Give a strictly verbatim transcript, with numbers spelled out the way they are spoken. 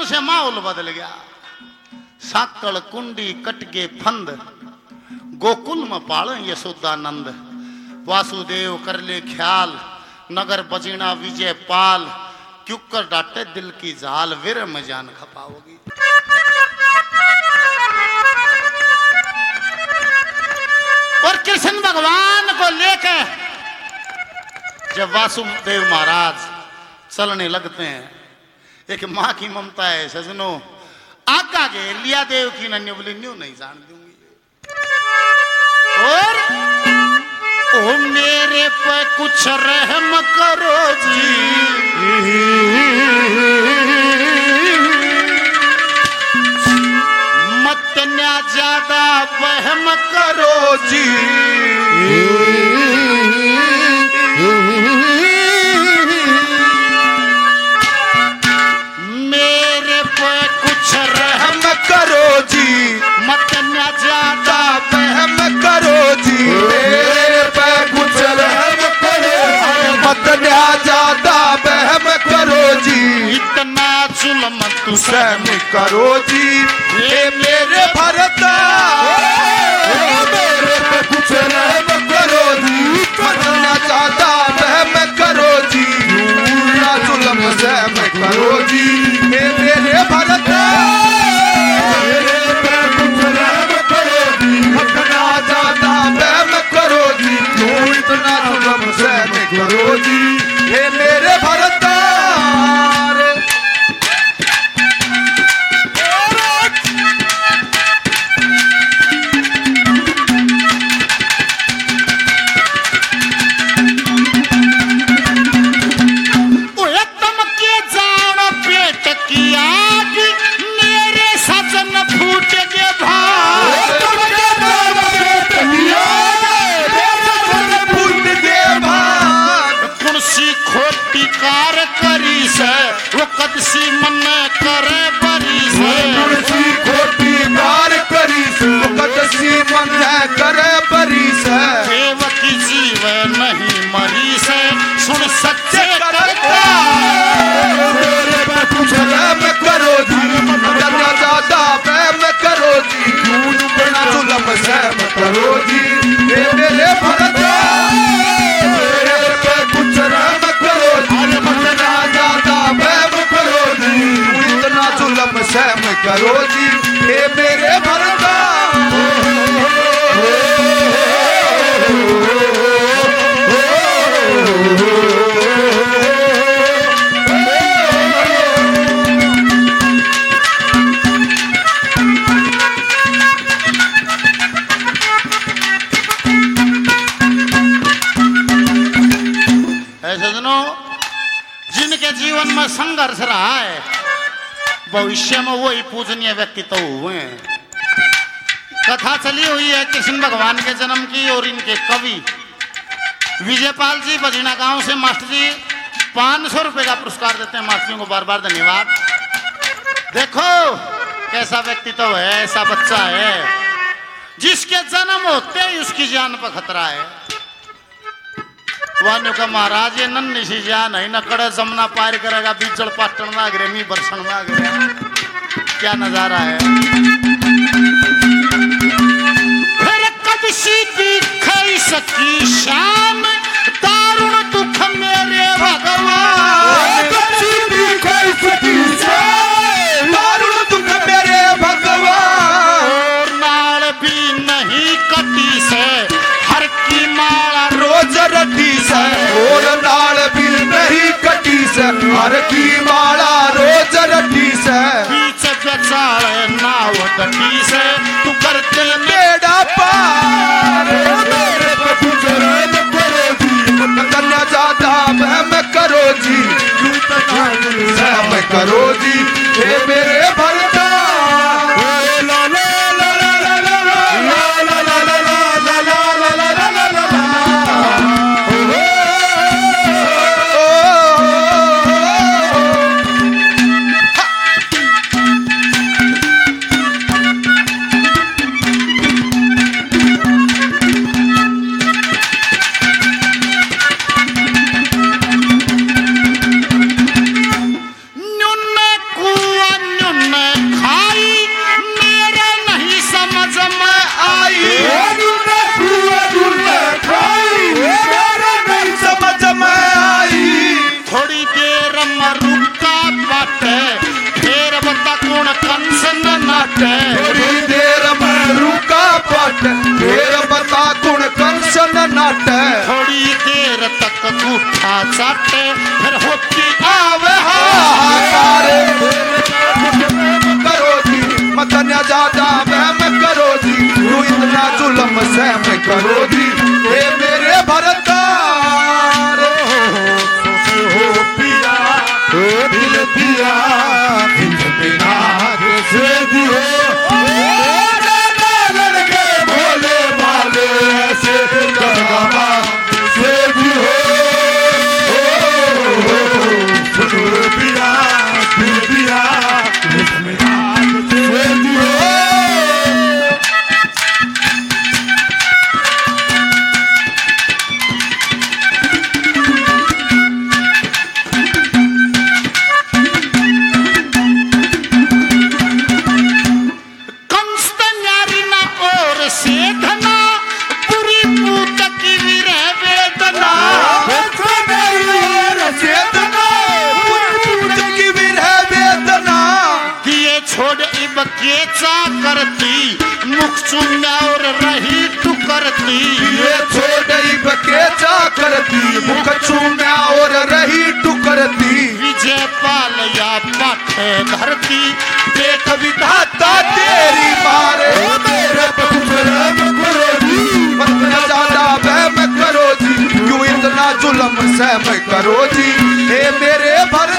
एकदम से माहौल बदल गया। साकड़ कुंडी कटके फंद, गोकुल में पाल यशोदानंद। वासुदेव कर ले ख्याल, नगर बजीना विजय पाल। क्यों कर डाटे दिल की जाल, वीर में जान खपाओगी। और कृष्ण भगवान को लेकर जब वासुदेव महाराज चलने लगते हैं, एक माँ की ममता है सजनों। आका के लिया देव की नन्यू बोली न्यू नहीं जान दूंगी। और ओ मेरे पे कुछ रहम करो जी, मत ना ज्यादा वहम करो जी। मेरे पे कुछ रहम करो जी, मत ना ज्यादा वहम करो जी। मेरे पे कुछ रहम करो, मत ना ज्यादा वहम करो जी। इतना जुल्म तू सहम करो जी, ये मेरे भरता। मेरे पे कुछ रहम करो जी, मत ना ज्यादा वहम करो जी। ना जुल्म सहम करो जी, ये मेरे भरता। मेरे पे कुछ रहम करो जी, मत ना ज्यादा वहम करो जी। क्यों इतना जुल्म सहम करो जी, ये मेरे भरता। वो कदसी मन करे बरी से, तुलसी खोटी कार करी से। वो कदसी मन करे बरी से। देवकी जीव नहीं मरी से, सुन सच्चे करता। मेरे पे कुछ रहम करो जी, ज्यादा ज्यादा वहम करो जी। क्यों बिना जुल्म सहम करो जी, ये मेरे भरता। मेरे पे कुछ रहम करो जी, ज्यादा ज्यादा वहम करो जी। इतना जुल्म सहम करो जी, ये मेरे भरता। जिनके जीवन में संघर्ष रहा है, भविष्य में वही पूजनीय व्यक्तित्व हुए हैं। कथा चली हुई है कृष्ण भगवान के जन्म की, और इनके कवि विजयपाल जी बजीना गांव से मास्टर जी पांच सौ रुपए का पुरस्कार देते हैं। मास्टर जी को बार बार धन्यवाद। देखो कैसा व्यक्तित्व है, ऐसा बच्चा है जिसके जन्म होते ही उसकी जान पर खतरा है। वान्यो का महाराज ये नन्ही सी जान है, न कड़े जमुना पार करेगा, बीचड़ पाटन ना गिरे, मी बरसन ना गिरे। क्या नजारा है। फिर कब सी दिख सकी शाम, दारुण दुख मेरे भगवान। कब सी दिख सकी शाम, दारुण दुख मेरे भगवान। और नाल भी नहीं कटी से, हर की माला रोज रटी से। और नाल भी नहीं कटी से, हर की माला रोज रटी से। बीच बेचाल नाव डटी से, तू करते बेड़ा पार। मेरे पे कुछ रहम करो जी, मत ना ज्यादा वहम करो जी। सहम करो जी, ये मेरे भरता। पाटे थोड़ी देर में रुका पट फिर बता गुण कंसन नाट थोड़ी देर तक झूठा चाटे फिर होती आवे हाहाकार करो जी मत न ज्यादा वहम करो जी तू इतना जुल्म सहम करो जी हे मेरे भरतार हो पिया ओ दिल दिया दिल बिना से दियो लड़के भोले भाले से गंगा से दियो सुनो पिया दिल दिया दिल बिना से दियो केचा करती मुख चुम्या और रही तू करती ये छोड़ी बकेचा करती मुख चूम्या और रही टू करती विजय पाल या पाठे धरती देख विधाता तेरी मारे मेरे बखुरम करो जी मत न ज्यादा वहम करो जी क्यों इतना जुल्म सहम करो जी हे मेरे भर